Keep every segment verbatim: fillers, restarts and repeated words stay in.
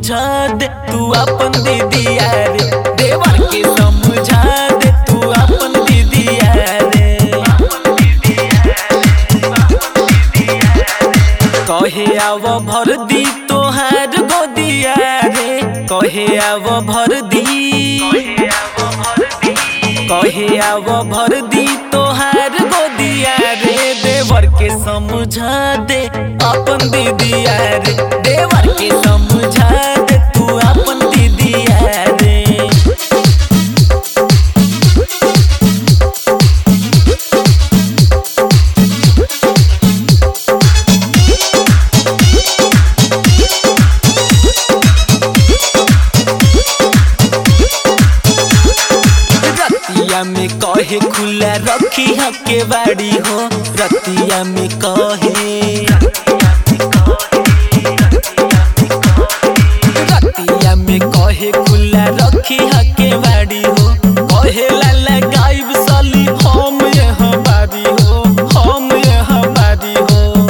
समझा दे तू अपन दीदिया रे, देवर के समझा दे तू अपन दीदिया रे। कहे आव भर दी तोहार गोदिया रे, कहे आव भर दी, कहे आव भर दी तोहार गोदिया रे, देवर के समझा दे अपन दीदिया रे, देवर के समझा दे तू अपन दीदिया रे। रतिया में कहे खुला रखी हके बाड़ी हो, रतिया में कहे, रतिया में कहे खुला रखी हके बाड़ी हो, कहे लाला गायब साली हम यहाँ बाड़ी हो, हम यहाँ बाड़ी हो।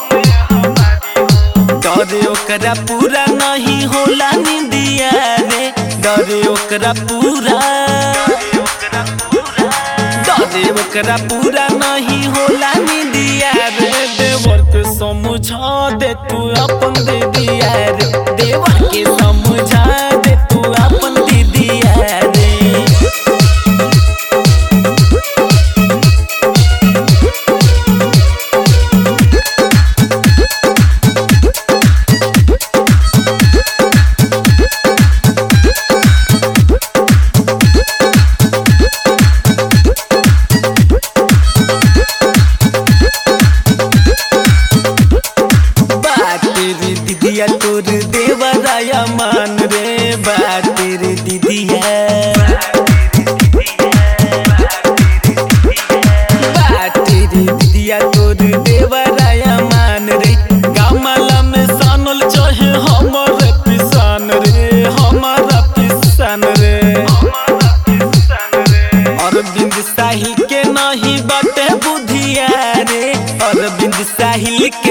डरे ओकरा पूरा नहीं होला निंदिया रे, डरे ओकरा पूरा, डरे ओकरा पूरा नहीं होला निंदिया रे, देवर के समझा दे तू अपन दीदिया रे, देवर के समझा दे तू अपन दीदिया रे। दीदिया तोर देवराया मान रे, बात तेरे दीदिया, बात तेरे दीदिया तोर देवराया मान रे, गामला में सानल चाहे हमारे पिसान रे, हमारा पिसान रे। अरविंद साहिल के नहीं बाटे बुधिया रे, अरविंद साहिल के,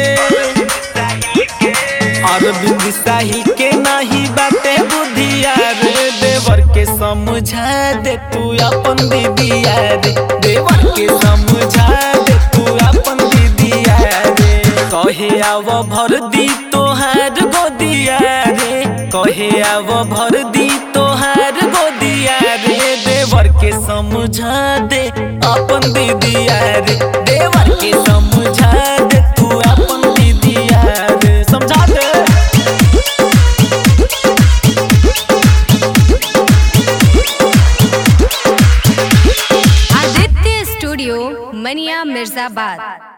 अरविंद साहिल के नहीं बाटे बुधिया रे, देवर के समझा दे तू अपन दीदिया रे, देवर के समझा दे तू अपन दीदिया रे। कहे आव भर दी तोहार गोदिया रे, कहे आव भर दी तोहार गोदिया रे, देवर के समझा दे अपन दीदिया रे, देवर के समझा दे तू अपन दीदिया रे, समझा दे। आदित्य स्टूडियो मनिया मिर्जाबाद।